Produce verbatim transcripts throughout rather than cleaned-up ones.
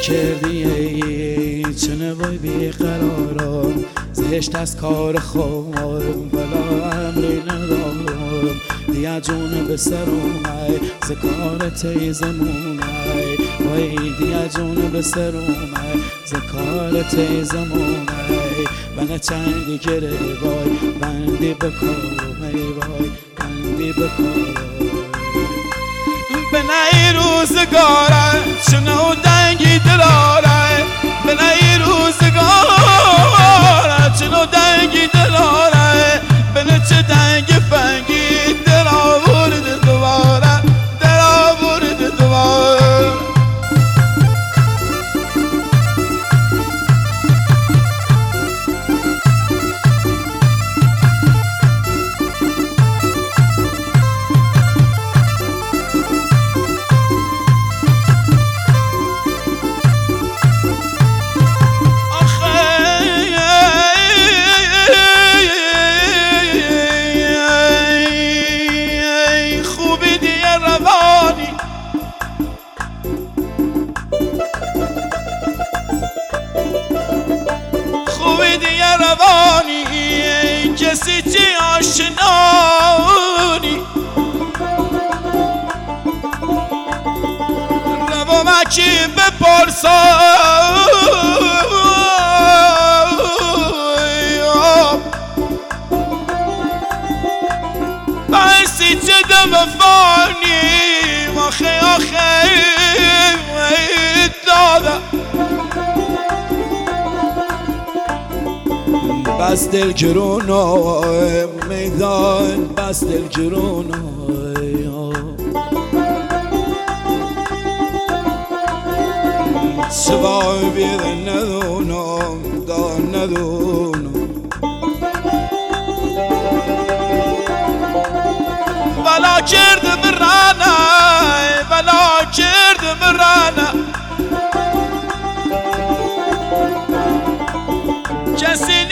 کردی ای چنه وای بیقرارم زشت از کار خورم ولا امری ندارم دیا جون به سر اومای ز کار تیزمونای وای دیا جون به سر اومای ز کار تیزمونای من چندی گره وای بندی بکارم ای وای بندی بکارم به نی روزگاره چنو دنگی دلاره به نی روزگاره چنو دنگی دلاره به نه چه دنگ فنگی دل آورد دوباره دل آورد دوباره کسی چی آشنانی رو مکی بپرسم بسی چه دم فانی آخه آخه دادم بس دل گرونای میدان بس دل گرونای سوای بیده ندونم دا ندونم بلا کردم رانه بلا کردم رانه کسی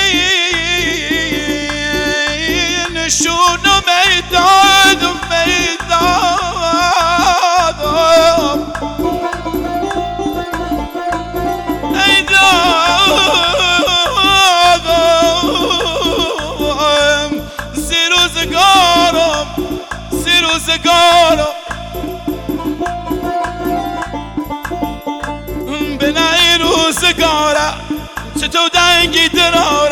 نشونو میدادم میدادم ایدادم سی روزگارم سی روزگارم به نه روزگاره چطور دنگی دراره